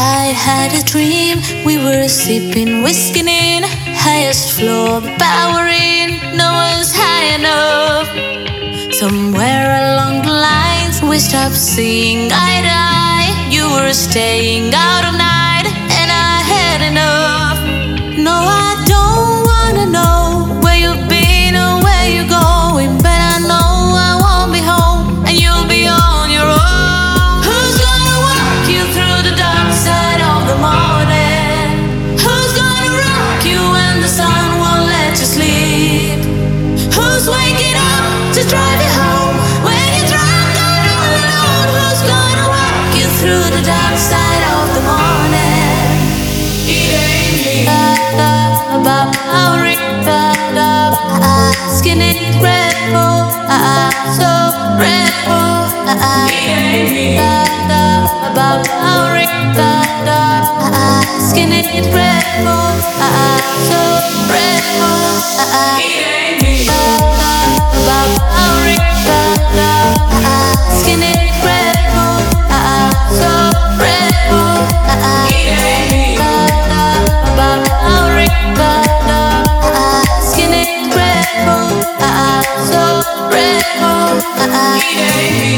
I had a dream, we were sipping whiskey in highest floor, powering, no one's high enough. Somewhere along the lines, we stopped seeing eye to eye. You were staying out all night, and I had enough. No, I don't wanna know where you've been or where you're going, but I know I won't be home, and you'll be on your own. Who's gonna walk you through the dark side of the morning? Who's gonna rock you when the sun won't let you sleep? Who's waking up to drive you home when you're drunk and all alone? Who's gonna walk you through the dark side of the morning? It ain't me. Skinny red bull, so red bull. It ain't me. Skinny red bull, so red bull. It ain't me. Skinny red bull, so red bull. It ain't me. Skinny red bull, so red bull. It ain't me.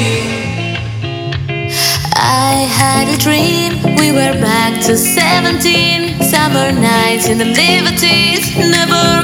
I had a dream, we were back to 17. Summer nights in the liberties, never